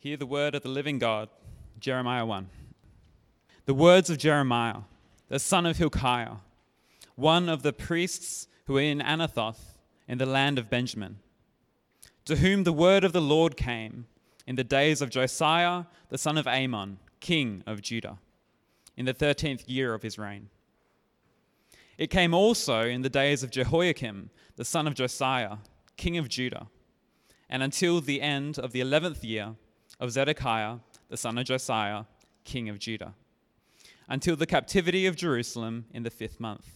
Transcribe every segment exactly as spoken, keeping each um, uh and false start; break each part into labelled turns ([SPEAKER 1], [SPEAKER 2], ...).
[SPEAKER 1] Hear the word of the living God, Jeremiah one. The words of Jeremiah, the son of Hilkiah, one of the priests who were in Anathoth in the land of Benjamin, to whom the word of the Lord came in the days of Josiah, the son of Amon, king of Judah, in the thirteenth year of his reign. It came also in the days of Jehoiakim, the son of Josiah, king of Judah, and until the end of the eleventh year of Zedekiah, the son of Josiah, king of Judah, until the captivity of Jerusalem in the fifth month.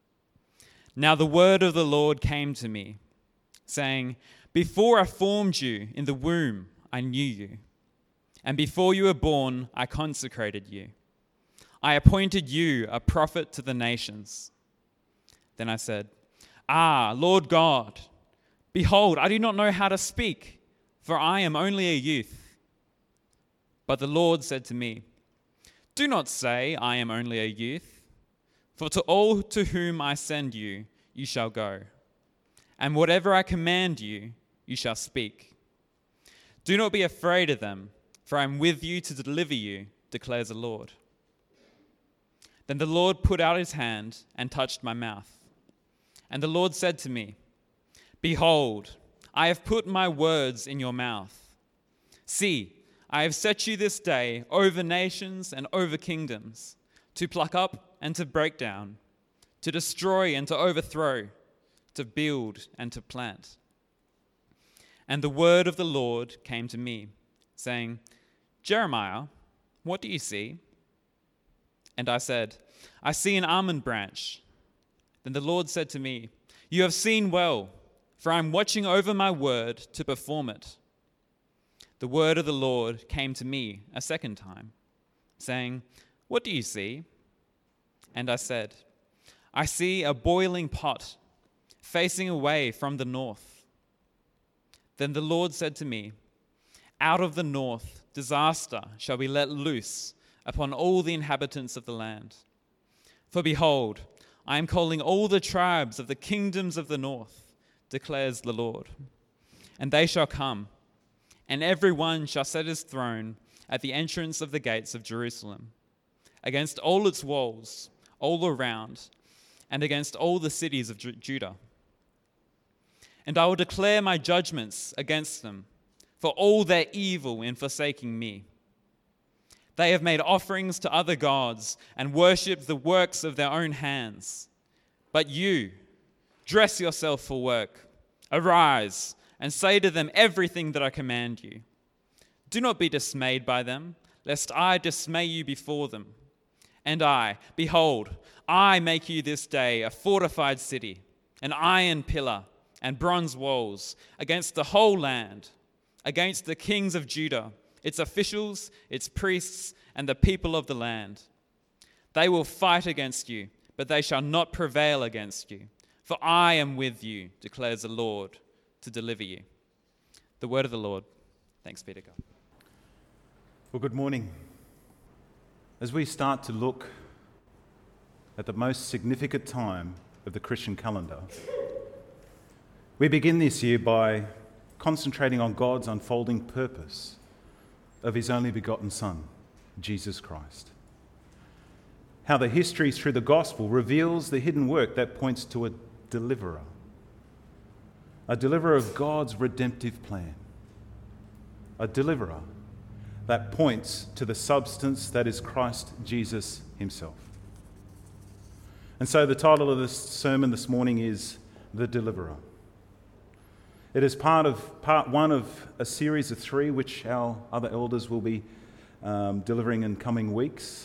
[SPEAKER 1] Now the word of the Lord came to me, saying, Before I formed you in the womb, I knew you, and before you were born, I consecrated you. I appointed you a prophet to the nations. Then I said, Ah, Lord God, behold, I do not know how to speak, for I am only a youth. But the Lord said to me, Do not say, I am only a youth, for to all to whom I send you, you shall go, and whatever I command you, you shall speak. Do not be afraid of them, for I am with you to deliver you, declares the Lord. Then the Lord put out his hand and touched my mouth. And the Lord said to me, Behold, I have put my words in your mouth. See, I have set you this day over nations and over kingdoms, to pluck up and to break down, to destroy and to overthrow, to build and to plant. And the word of the Lord came to me, saying, Jeremiah, what do you see? And I said, I see an almond branch. Then the Lord said to me, You have seen well, for I am watching over my word to perform it. The word of the Lord came to me a second time, saying, What do you see? And I said, I see a boiling pot facing away from the north. Then the Lord said to me, Out of the north disaster shall be let loose upon all the inhabitants of the land. For behold, I am calling all the tribes of the kingdoms of the north, declares the Lord. And they shall come, and every one shall set his throne at the entrance of the gates of Jerusalem, against all its walls, all around, and against all the cities of Ju- Judah. And I will declare my judgments against them for all their evil in forsaking me. They have made offerings to other gods and worshipped the works of their own hands. But you, dress yourself for work, arise, and say to them everything that I command you. Do not be dismayed by them, lest I dismay you before them. And I, behold, I make you this day a fortified city, an iron pillar and bronze walls against the whole land, against the kings of Judah, its officials, its priests, and the people of the land. They will fight against you, but they shall not prevail against you. For I am with you, declares the Lord, to deliver you. The word of the Lord. Thanks be to God.
[SPEAKER 2] Well, good morning. As we start to look at the most significant time of the Christian calendar, we begin this year by concentrating on God's unfolding purpose of his only begotten Son, Jesus Christ. How the history through the gospel reveals the hidden work that points to a deliverer, a deliverer of God's redemptive plan, a deliverer that points to the substance that is Christ Jesus himself. And so the title of this sermon this morning is The Deliverer. It is part of part one of a series of three which our other elders will be um, delivering in coming weeks.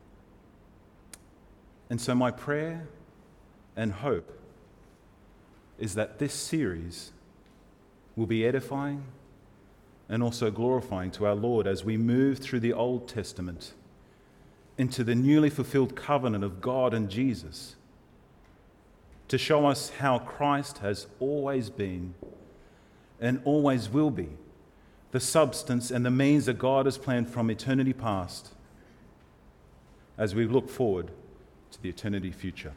[SPEAKER 2] And so my prayer and hope is that this series will be edifying and also glorifying to our Lord as we move through the Old Testament into the newly fulfilled covenant of God and Jesus, to show us how Christ has always been and always will be the substance and the means that God has planned from eternity past as we look forward to the eternity future.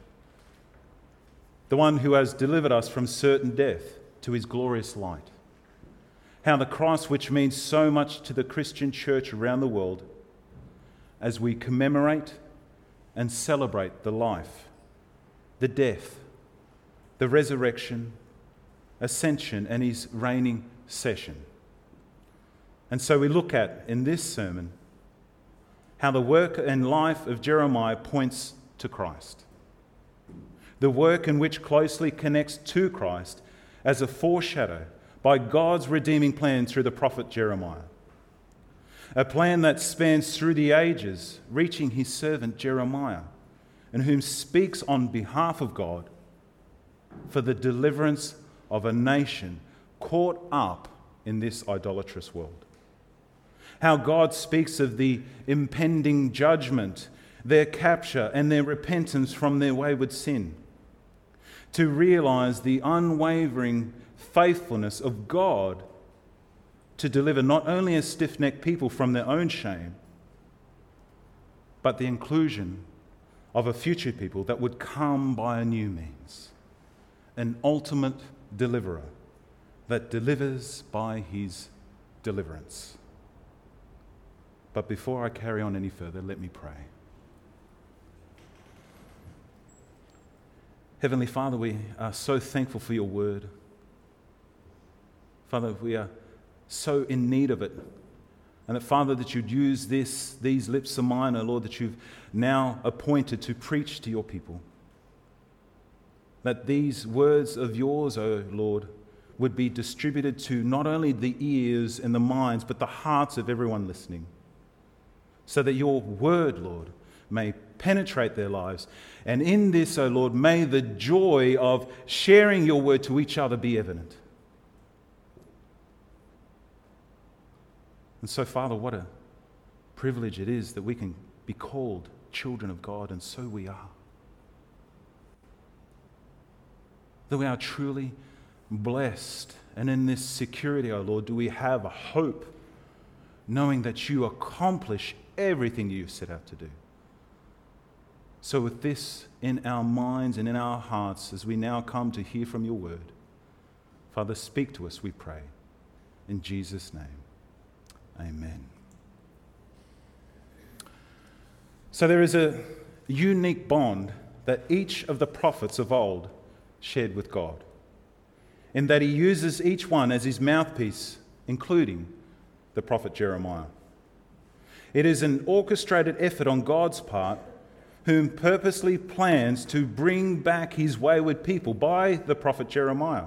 [SPEAKER 2] The one who has delivered us from certain death to his glorious light, how the cross, which means so much to the Christian church around the world, as we commemorate and celebrate the life, the death, the resurrection, ascension, and his reigning session. And so we look at, in this sermon, how the work and life of Jeremiah points to Christ. The work in which closely connects to Christ as a foreshadow by God's redeeming plan through the prophet Jeremiah. A plan that spans through the ages, reaching his servant Jeremiah, and whom speaks on behalf of God for the deliverance of a nation caught up in this idolatrous world. How God speaks of the impending judgment, their capture and their repentance from their wayward sin, to realize the unwavering faithfulness of God to deliver not only a stiff-necked people from their own shame, but the inclusion of a future people that would come by a new means, an ultimate deliverer that delivers by his deliverance. But before I carry on any further, let me pray. Heavenly Father, we are so thankful for your word. Father, we are so in need of it. And that, Father, that you'd use this, these lips of mine, oh Lord, that you've now appointed to preach to your people. That these words of yours, oh Lord, would be distributed to not only the ears and the minds, but the hearts of everyone listening. So that your word, Lord, may penetrate their lives. And in this, O Lord, may the joy of sharing your word to each other be evident. And so, Father, what a privilege it is that we can be called children of God, and so we are. That we are truly blessed. And in this security, O Lord, do we have a hope, knowing that you accomplish everything you've set out to do. So with this in our minds and in our hearts, as we now come to hear from your word, Father, speak to us, we pray. In Jesus' name, amen. So there is a unique bond that each of the prophets of old shared with God, in that he uses each one as his mouthpiece, including the prophet Jeremiah. It is an orchestrated effort on God's part, whom purposely plans to bring back his wayward people by the prophet Jeremiah.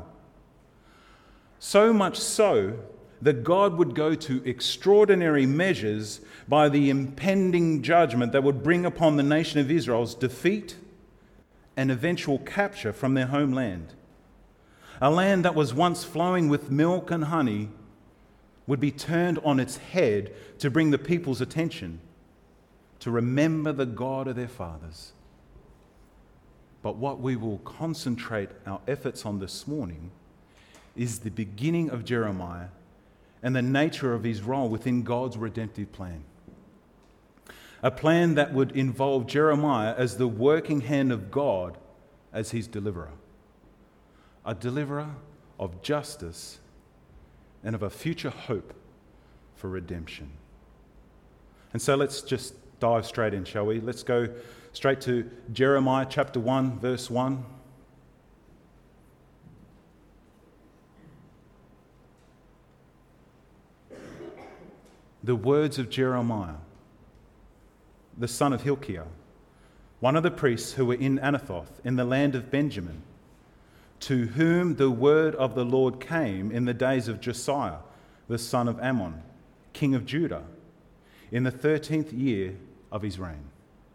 [SPEAKER 2] So much so that God would go to extraordinary measures by the impending judgment that would bring upon the nation of Israel's defeat and eventual capture from their homeland. A land that was once flowing with milk and honey would be turned on its head to bring the people's attention to remember the God of their fathers. But what we will concentrate our efforts on this morning is the beginning of Jeremiah and the nature of his role within God's redemptive plan. A plan that would involve Jeremiah as the working hand of God as his deliverer. A deliverer of justice and of a future hope for redemption. And so let's just dive straight in, shall we? Let's go straight to Jeremiah chapter one, verse one. The words of Jeremiah, the son of Hilkiah, one of the priests who were in Anathoth in the land of Benjamin, to whom the word of the Lord came in the days of Josiah, the son of Ammon, king of Judah, in the thirteenth year of his reign.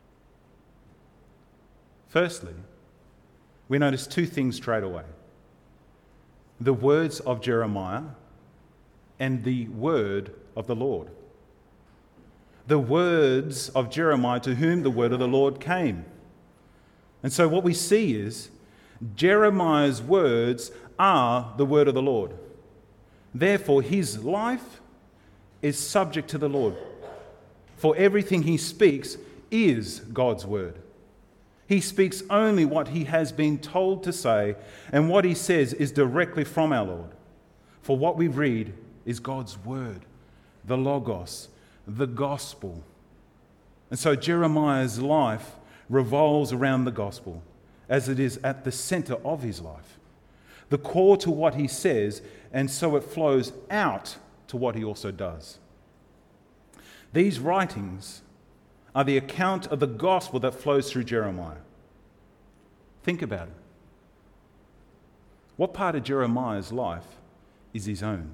[SPEAKER 2] Firstly, we notice two things straight away. The words of Jeremiah and the word of the Lord. The words of Jeremiah, to whom the word of the Lord came. And so what we see is Jeremiah's words are the word of the Lord. Therefore, his life is subject to the Lord. For everything he speaks is God's word. He speaks only what he has been told to say, and what he says is directly from our Lord. For what we read is God's word, the Logos, the gospel. And so Jeremiah's life revolves around the gospel, as it is at the center of his life, the core to what he says, and so it flows out to what he also does. These writings are the account of the gospel that flows through Jeremiah. Think about it. What part of Jeremiah's life is his own?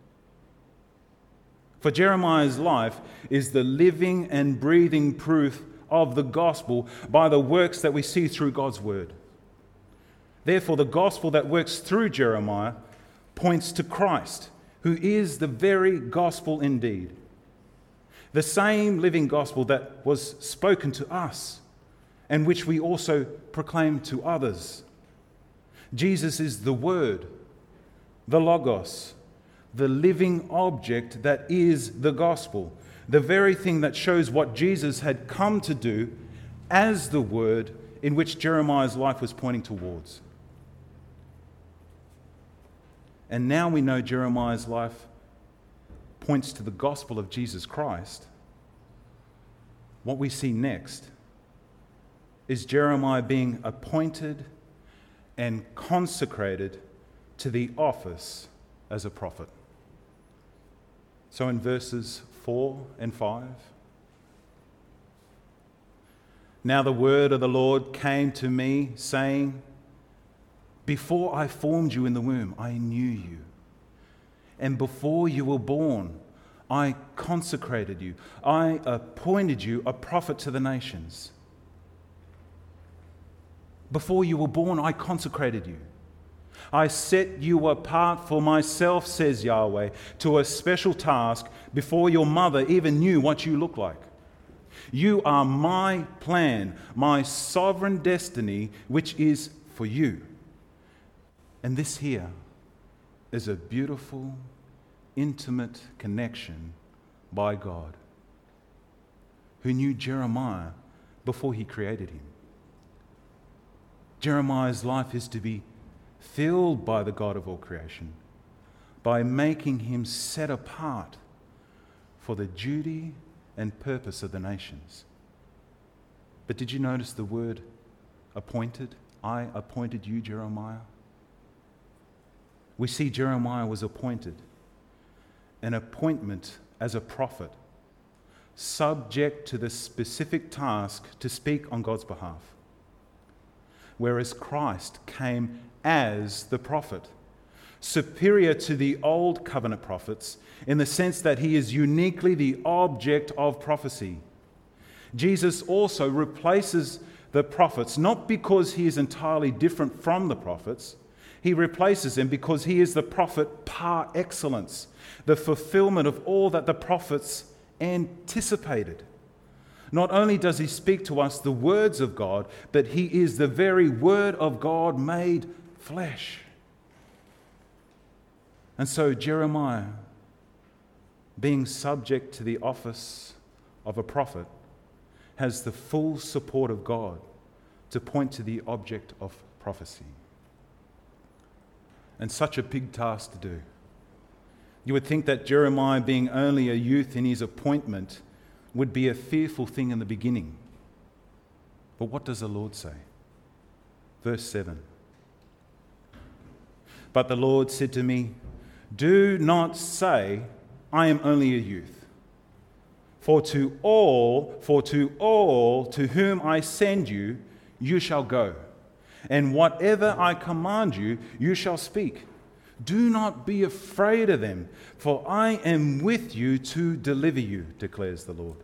[SPEAKER 2] For Jeremiah's life is the living and breathing proof of the gospel by the works that we see through God's word. Therefore, the gospel that works through Jeremiah points to Christ, who is the very gospel indeed. The same living gospel that was spoken to us and which we also proclaim to others. Jesus is the Word, the Logos, the living object that is the gospel, the very thing that shows what Jesus had come to do as the Word in which Jeremiah's life was pointing towards. And now we know Jeremiah's life points to the gospel of Jesus Christ. What we see next is Jeremiah being appointed and consecrated to the office as a prophet. So in verses four and five, now the word of the Lord came to me, saying, before I formed you in the womb, I knew you. And before you were born, I consecrated you. I appointed you a prophet to the nations. Before you were born, I consecrated you. I set you apart for myself, says Yahweh, to a special task before your mother even knew what you looked like. You are my plan, my sovereign destiny, which is for you. And this here is a beautiful, intimate connection by God, who knew Jeremiah before he created him. Jeremiah's life is to be filled by the God of all creation, by making him set apart for the duty and purpose of the nations. But did you notice the word appointed? I appointed you, Jeremiah. We see Jeremiah was appointed, an appointment as a prophet, subject to the specific task to speak on God's behalf. Whereas Christ came as the prophet, superior to the old covenant prophets in the sense that he is uniquely the object of prophecy. Jesus also replaces the prophets, not because he is entirely different from the prophets. He replaces them because he is the prophet par excellence, the fulfillment of all that the prophets anticipated. Not only does he speak to us the words of God, but he is the very word of God made flesh. And so Jeremiah, being subject to the office of a prophet, has the full support of God to point to the object of prophecy. And such a big task to do. You would think that Jeremiah, being only a youth in his appointment, would be a fearful thing in the beginning. But what does the Lord say? Verse seven. But the Lord said to me, do not say, I am only a youth. For to all, for to all to whom I send you, you shall go. And whatever I command you, you shall speak. Do not be afraid of them, for I am with you to deliver you, declares the Lord.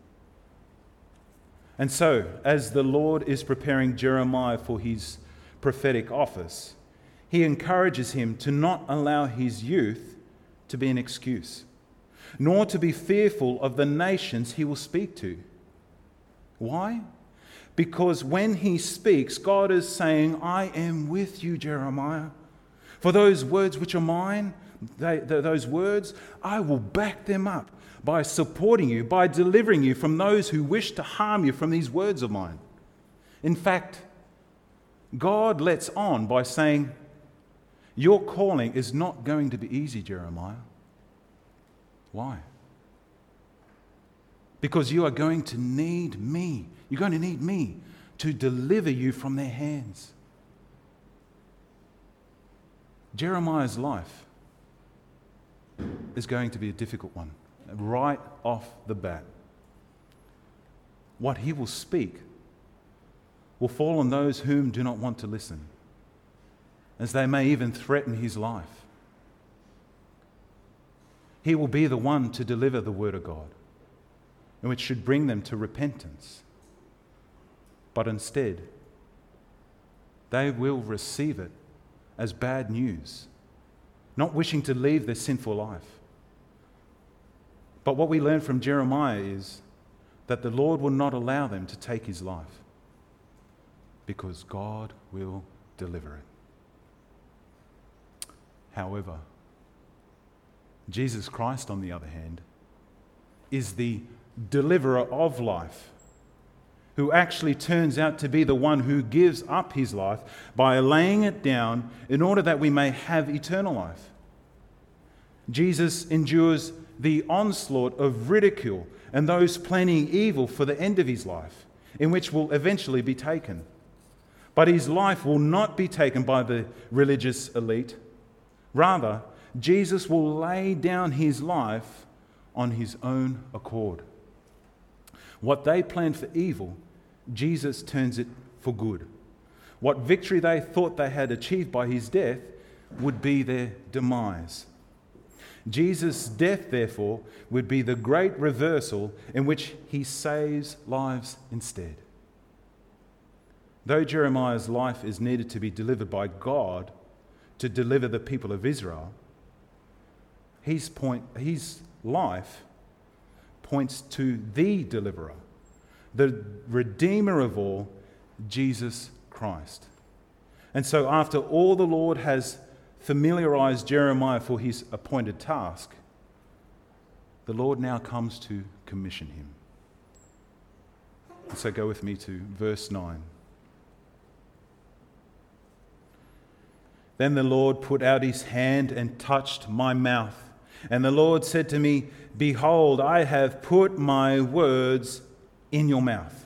[SPEAKER 2] And so, as the Lord is preparing Jeremiah for his prophetic office, he encourages him to not allow his youth to be an excuse, nor to be fearful of the nations he will speak to. Why? Because when he speaks, God is saying, I am with you, Jeremiah. For those words which are mine, they, those words, I will back them up by supporting you, by delivering you from those who wish to harm you from these words of mine. In fact, God lets on by saying, your calling is not going to be easy, Jeremiah. Why? Because you are going to need me. You're going to need me to deliver you from their hands. Jeremiah's life is going to be a difficult one, right off the bat. What he will speak will fall on those whom do not want to listen, as they may even threaten his life. He will be the one to deliver the word of God, and which should bring them to repentance. But instead, they will receive it as bad news, not wishing to leave their sinful life. But what we learn from Jeremiah is that the Lord will not allow them to take his life, because God will deliver it. However, Jesus Christ, on the other hand, is the deliverer of life, who actually turns out to be the one who gives up his life by laying it down in order that we may have eternal life. Jesus endures the onslaught of ridicule and those planning evil for the end of his life, in which will eventually be taken. But his life will not be taken by the religious elite. Rather, Jesus will lay down his life on his own accord. What they planned for evil, Jesus turns it for good. What victory they thought they had achieved by his death would be their demise. Jesus' death, therefore, would be the great reversal in which he saves lives instead. Though Jeremiah's life is needed to be delivered by God to deliver the people of Israel, his point, his life points to the deliverer, the Redeemer of all, Jesus Christ. And so after all the Lord has familiarized Jeremiah for his appointed task, the Lord now comes to commission him. So go with me to verse nine. Then the Lord put out his hand and touched my mouth. And the Lord said to me, "Behold, I have put my words in your mouth."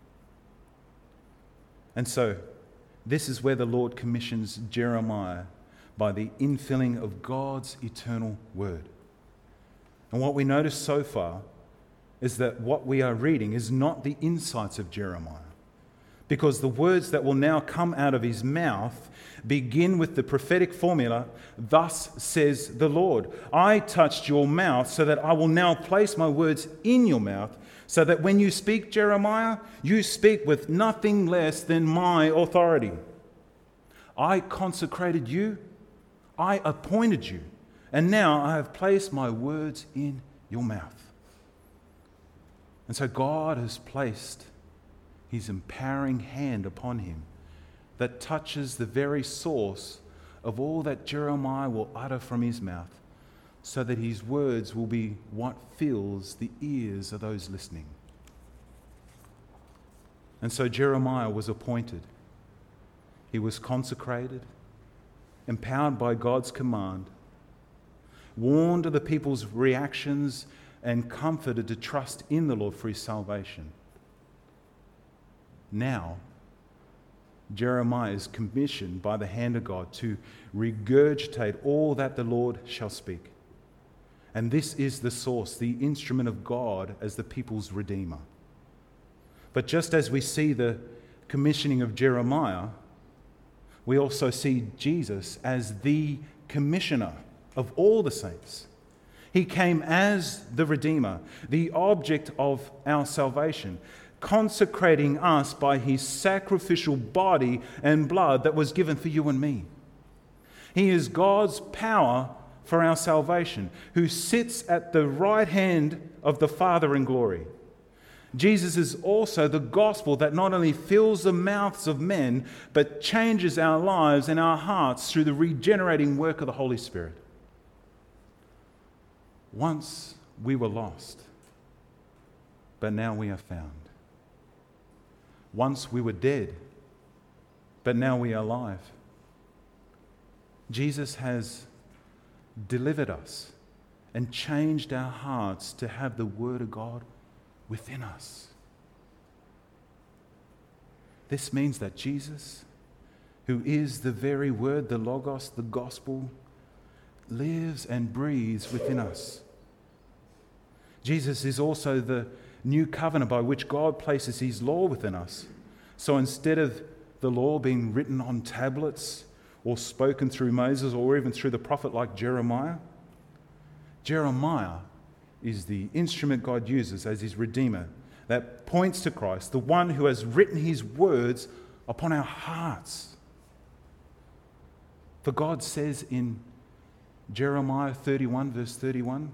[SPEAKER 2] And so, this is where the Lord commissions Jeremiah by the infilling of God's eternal word. And what we notice so far is that what we are reading is not the insights of Jeremiah, because the words that will now come out of his mouth begin with the prophetic formula, "Thus says the Lord, I touched your mouth so that I will now place my words in your mouth, so that when you speak, Jeremiah, you speak with nothing less than my authority. I consecrated you, I appointed you, and now I have placed my words in your mouth." And so God has placed his empowering hand upon him that touches the very source of all that Jeremiah will utter from his mouth, so that his words will be what fills the ears of those listening. And so Jeremiah was appointed. He was consecrated, empowered by God's command, warned of the people's reactions, and comforted to trust in the Lord for his salvation. Now, Jeremiah is commissioned by the hand of God to regurgitate all that the Lord shall speak. And this is the source, the instrument of God as the people's redeemer. But just as we see the commissioning of Jeremiah, we also see Jesus as the commissioner of all the saints. He came as the Redeemer, the object of our salvation, consecrating us by his sacrificial body and blood that was given for you and me. He is God's power for our salvation, who sits at the right hand of the Father in glory. Jesus is also the gospel that not only fills the mouths of men, but changes our lives and our hearts through the regenerating work of the Holy Spirit. Once we were lost, but now we are found. Once we were dead, but now we are alive. Jesus has delivered us and changed our hearts to have the Word of God within us. This means that Jesus, who is the very Word, the Logos, the Gospel, lives and breathes within us. Jesus is also the new covenant by which God places his law within us. So instead of the law being written on tablets or spoken through Moses or even through the prophet like Jeremiah, Jeremiah is the instrument God uses as his Redeemer that points to Christ, the one who has written his words upon our hearts. For God says in Jeremiah thirty-one, verse thirty-one,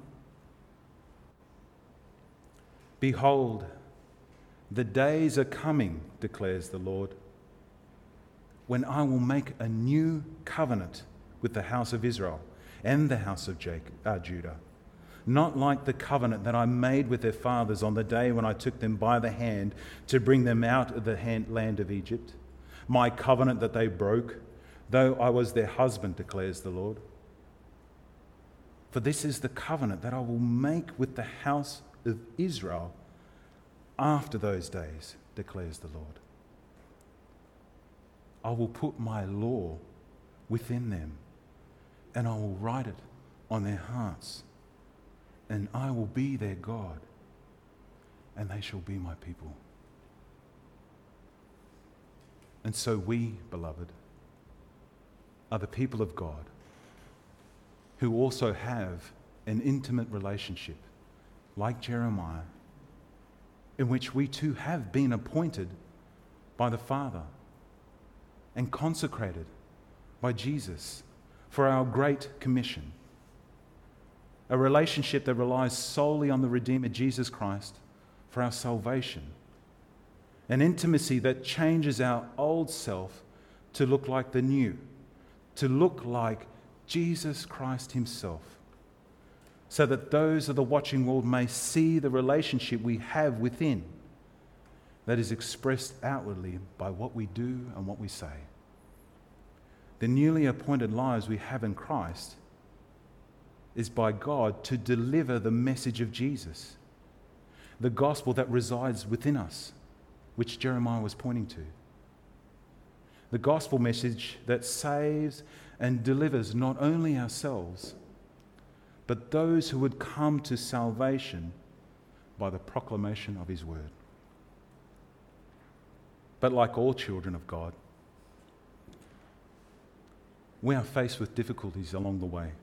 [SPEAKER 2] "Behold, the days are coming, declares the Lord, when I will make a new covenant with the house of Israel and the house of Jacob, uh, Judah, not like the covenant that I made with their fathers on the day when I took them by the hand to bring them out of the hand, land of Egypt, my covenant that they broke, though I was their husband, declares the Lord. For this is the covenant that I will make with the house of Israel after those days, declares the Lord. I will put my law within them, and I will write it on their hearts, and I will be their God, and they shall be my people." And so we, beloved, are the people of God who also have an intimate relationship, like Jeremiah, in which we too have been appointed by the Father and consecrated by Jesus for our great commission. A relationship that relies solely on the Redeemer Jesus Christ for our salvation. An intimacy that changes our old self to look like the new, to look like Jesus Christ himself, so that those of the watching world may see the relationship we have within that is expressed outwardly by what we do and what we say. The newly appointed lives we have in Christ is by God to deliver the message of Jesus, the gospel that resides within us, which Jeremiah was pointing to. The gospel message that saves and delivers not only ourselves, but those who would come to salvation by the proclamation of his word. But like all children of God, we are faced with difficulties along the way.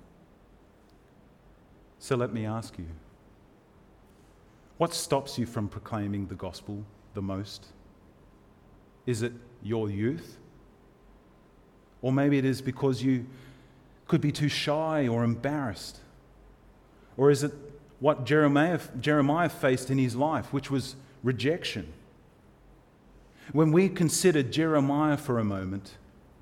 [SPEAKER 2] So let me ask you, what stops you from proclaiming the gospel the most? Is it your youth? Or maybe it is because you could be too shy or embarrassed. Or is it what Jeremiah, Jeremiah faced in his life, which was rejection? When we consider Jeremiah for a moment,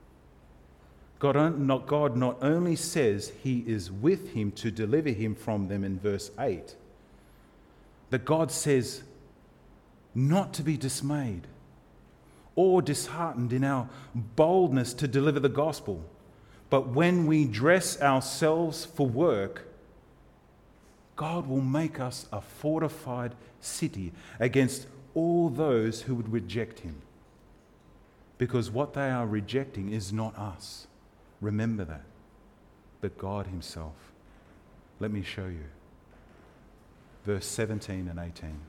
[SPEAKER 2] God not, God not only says he is with him to deliver him from them in verse eight, but God says not to be dismayed or disheartened in our boldness to deliver the gospel. But when we dress ourselves for work, God will make us a fortified city against all those who would reject him. Because what they are rejecting is not us. Remember that. But God himself. Let me show you. Verse seventeen and eighteen.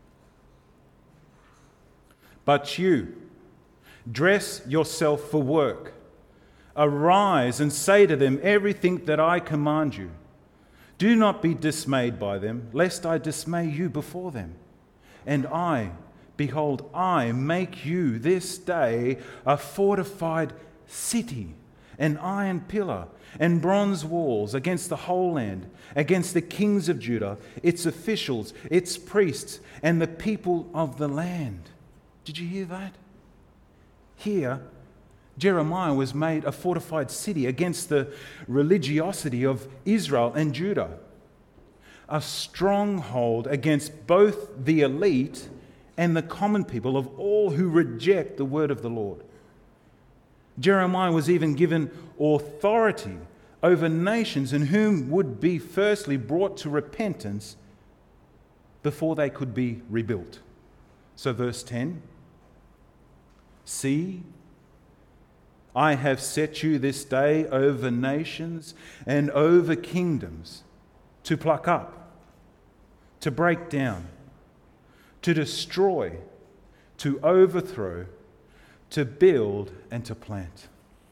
[SPEAKER 2] But you, dress yourself for work. Arise and say to them everything that I command you. Do not be dismayed by them, lest I dismay you before them. And I, behold, I make you this day a fortified city, an iron pillar and bronze walls against the whole land, against the kings of Judah, its officials, its priests, and the people of the land. Did you hear that? Here, Jeremiah was made a fortified city against the religiosity of Israel and Judah, a stronghold against both the elite and the common people of all who reject the word of the Lord. Jeremiah was even given authority over nations, and whom would be firstly brought to repentance before they could be rebuilt. So verse ten, see, I have set you this day over nations and over kingdoms to pluck up, to break down, to destroy, to overthrow, to build and to plant.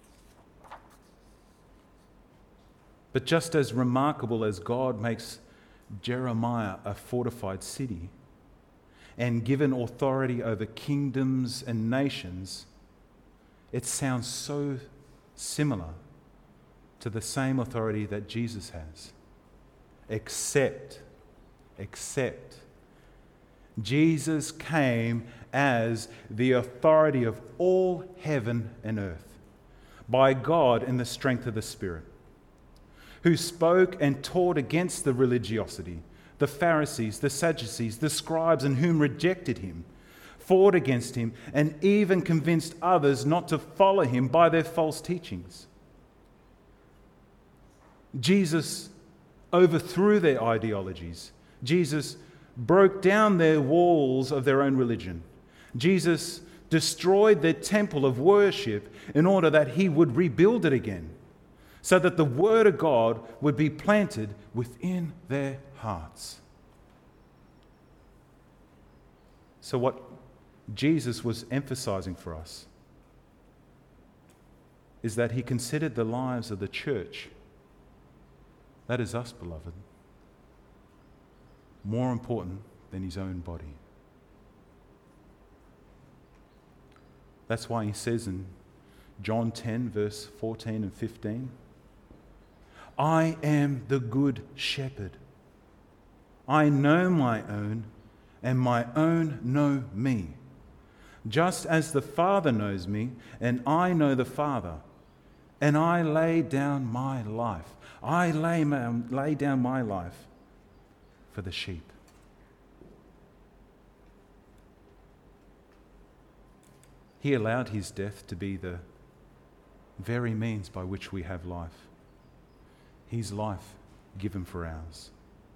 [SPEAKER 2] But just as remarkable as God makes Jeremiah a fortified city and given authority over kingdoms and nations, it sounds so similar to the same authority that Jesus has. Except, except, Jesus came as the authority of all heaven and earth, by God in the strength of the Spirit, who spoke and taught against the religiosity, the Pharisees, the Sadducees, the scribes, and whom rejected him, fought against him, and even convinced others not to follow him by their false teachings. Jesus overthrew their ideologies. Jesus broke down their walls of their own religion. Jesus destroyed their temple of worship in order that he would rebuild it again, so that the word of God would be planted within their hearts. So what Jesus was emphasizing for us is that he considered the lives of the church, that is us, beloved, more important than his own body. That's why he says in John ten, verse fourteen and fifteen, I am the good shepherd. I know my own, and my own know me. Just as the Father knows me, and I know the Father, and I lay down my life. I lay, my, lay down my life for the sheep. He allowed his death to be the very means by which we have life. His life given for ours.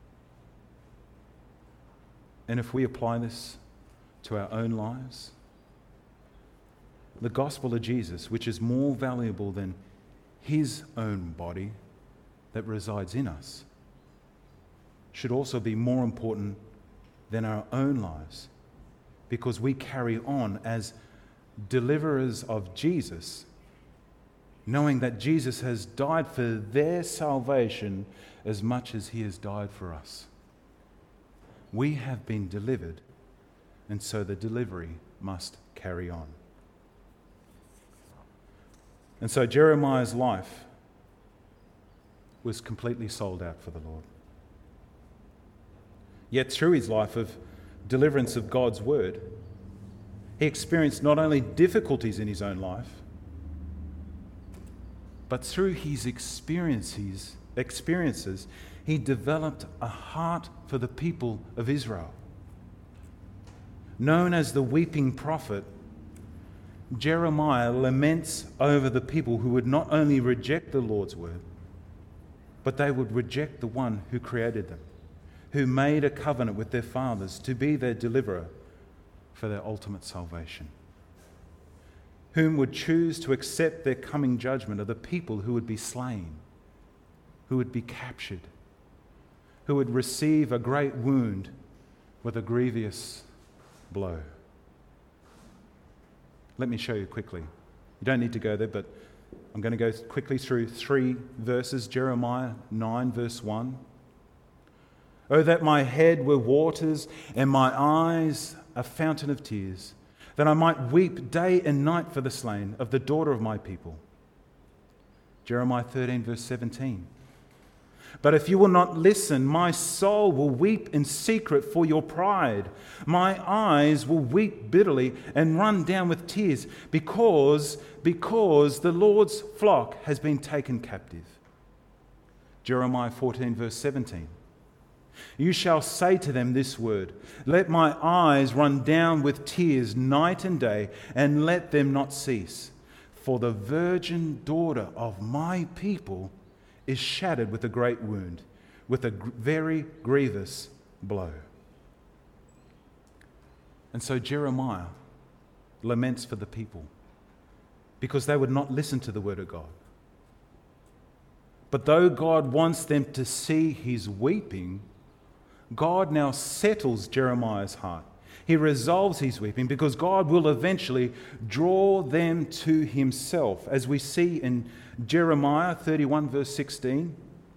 [SPEAKER 2] And if we apply this to our own lives, the gospel of Jesus, which is more valuable than his own body that resides in us, should also be more important than our own lives, because we carry on as deliverers of Jesus, knowing that Jesus has died for their salvation as much as he has died for us. We have been delivered, and so the delivery must carry on. And so Jeremiah's life was completely sold out for the Lord. Yet through his life of deliverance of God's word, he experienced not only difficulties in his own life, but through his experiences, experiences, he developed a heart for the people of Israel. Known as the weeping prophet, Jeremiah laments over the people who would not only reject the Lord's word, but they would reject the one who created them, who made a covenant with their fathers to be their deliverer for their ultimate salvation, whom would choose to accept their coming judgment of the people who would be slain, who would be captured, who would receive a great wound with a grievous blow. Let me show you quickly. You don't need to go there, but I'm going to go quickly through three verses. Jeremiah nine, verse one. Oh, that my head were waters and my eyes a fountain of tears, that I might weep day and night for the slain of the daughter of my people. Jeremiah thirteen, verse seventeen. But if you will not listen, my soul will weep in secret for your pride. My eyes will weep bitterly and run down with tears because, because the Lord's flock has been taken captive. Jeremiah fourteen, verse seventeen. You shall say to them this word, let my eyes run down with tears night and day, and let them not cease. For the virgin daughter of my people is shattered with a great wound, with a gr- very grievous blow. And so Jeremiah laments for the people because they would not listen to the word of God. But though God wants them to see his weeping, God now settles Jeremiah's heart. He resolves his weeping because God will eventually draw them to himself, as we see in Jeremiah thirty-one, verse sixteen.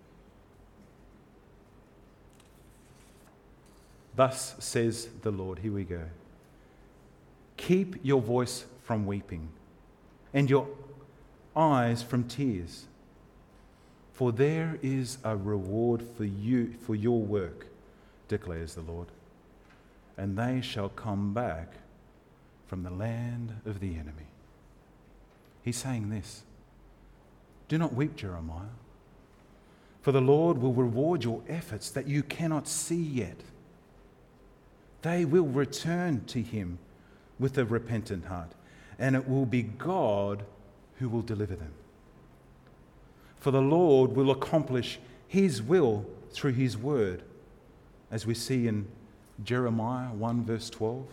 [SPEAKER 2] Thus says the Lord. Here we go. Keep your voice from weeping and your eyes from tears, for there is a reward for you for your work, declares the Lord, and they shall come back from the land of the enemy. He's saying this: do not weep, Jeremiah, for the Lord will reward your efforts that you cannot see yet. They will return to him with a repentant heart, and it will be God who will deliver them. For the Lord will accomplish his will through his word, as we see in Jeremiah one, verse twelve.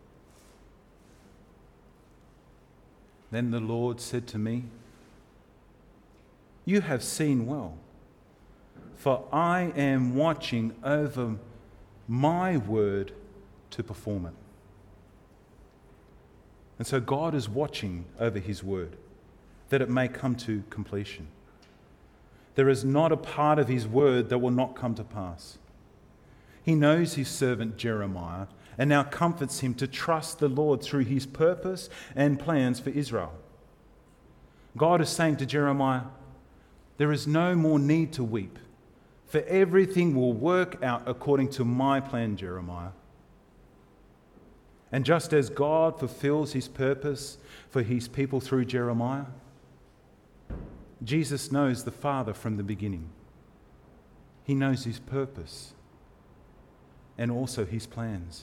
[SPEAKER 2] Then the Lord said to me, you have seen well, for I am watching over my word to perform it. And so God is watching over his word, that it may come to completion. There is not a part of his word that will not come to pass. He knows his servant Jeremiah and now comforts him to trust the Lord through his purpose and plans for Israel. God is saying to Jeremiah, there is no more need to weep, for everything will work out according to my plan, Jeremiah. And just as God fulfills his purpose for his people through Jeremiah, Jesus knows the Father from the beginning. He knows his purpose and also his plans.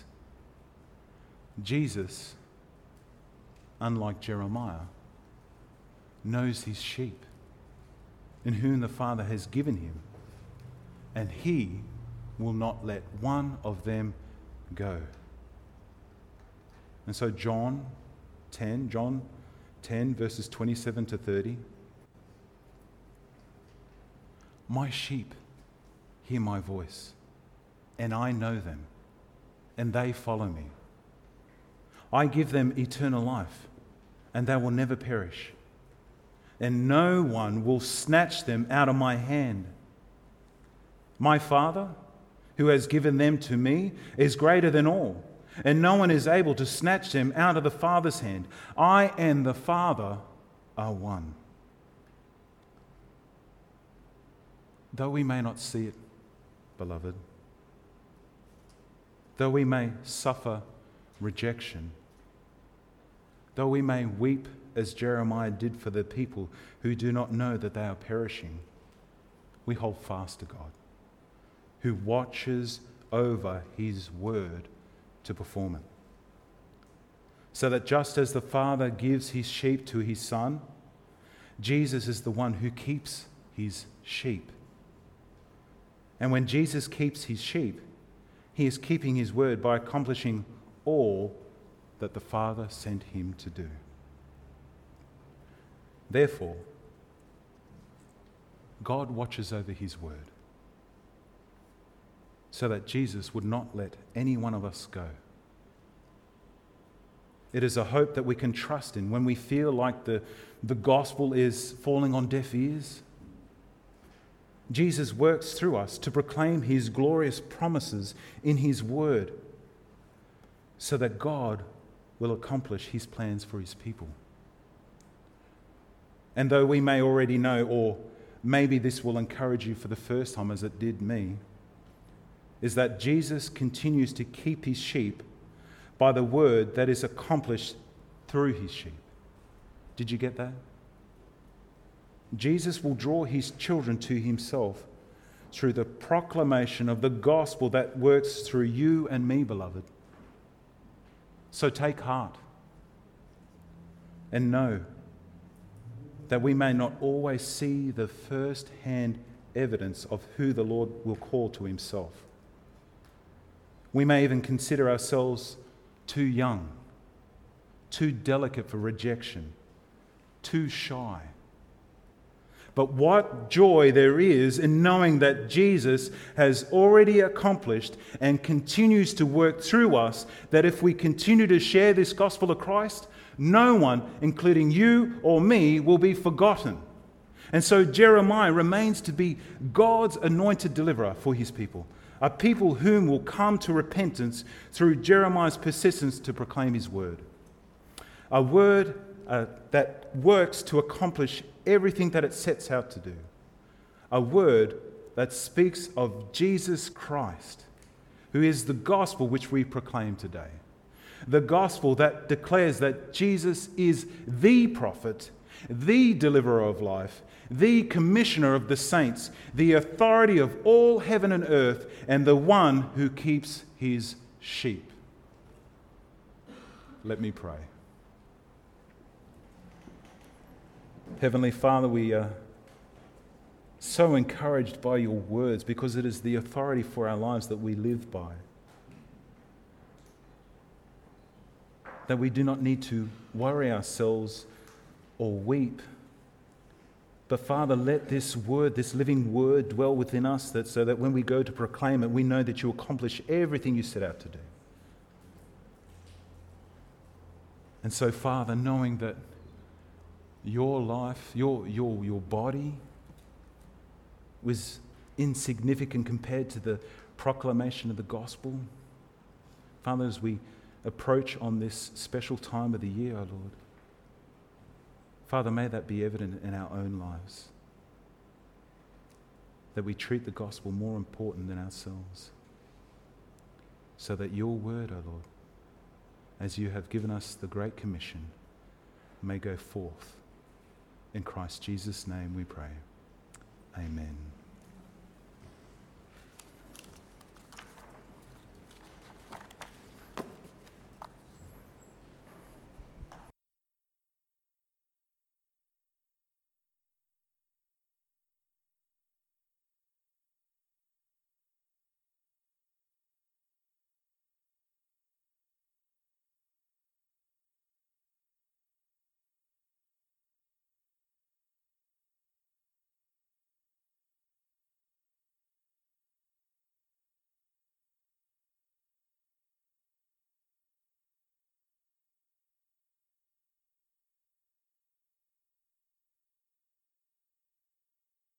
[SPEAKER 2] Jesus, unlike Jeremiah, knows his sheep in whom the Father has given him, and he will not let one of them go. And so John ten, John ten, verses twenty-seven to thirty. My sheep hear my voice, and I know them, and they follow me. I give them eternal life, and they will never perish, and no one will snatch them out of my hand. My Father, who has given them to me, is greater than all, and no one is able to snatch them out of the Father's hand. I and the Father are one. Though we may not see it, beloved, though we may suffer rejection, though we may weep as Jeremiah did for the people who do not know that they are perishing, we hold fast to God, who watches over his word to perform it. So that just as the Father gives his sheep to his Son, Jesus is the one who keeps his sheep. And when Jesus keeps his sheep, he is keeping his word by accomplishing all that the Father sent him to do. Therefore, God watches over his word so that Jesus would not let any one of us go. It is a hope that we can trust in when we feel like the, the gospel is falling on deaf ears. Jesus works through us to proclaim his glorious promises in his word so that God will accomplish his plans for his people. And though we may already know, or maybe this will encourage you for the first time as it did me, is that Jesus continues to keep his sheep by the word that is accomplished through his sheep. Did you get that? Jesus will draw his children to himself through the proclamation of the gospel that works through you and me, beloved. So take heart and know that we may not always see the first-hand evidence of who the Lord will call to himself. We may even consider ourselves too young, too delicate for rejection, too shy. But what joy there is in knowing that Jesus has already accomplished and continues to work through us, that if we continue to share this gospel of Christ, no one, including you or me, will be forgotten. And so Jeremiah remains to be God's anointed deliverer for his people, a people whom will come to repentance through Jeremiah's persistence to proclaim his word. A word uh, that works to accomplish everything that it sets out to do. A word that speaks of Jesus Christ, who is the gospel which we proclaim today. The gospel that declares that Jesus is the prophet, the deliverer of life, the commissioner of the saints, the authority of all heaven and earth, and the one who keeps his sheep. Let me pray. Heavenly Father, we are so encouraged by your words because it is the authority for our lives that we live by. That we do not need to worry ourselves or weep. But Father, let this word, this living word, dwell within us, that so that when we go to proclaim it, we know that you accomplish everything you set out to do. And so, Father, knowing that your life, your, your, your body was insignificant compared to the proclamation of the gospel, Father, as we approach on this special time of the year, our Lord, Father, may that be evident in our own lives, that we treat the gospel more important than ourselves, so that your word, O Lord, as you have given us the Great Commission, may go forth. In Christ Jesus' name we pray. Amen.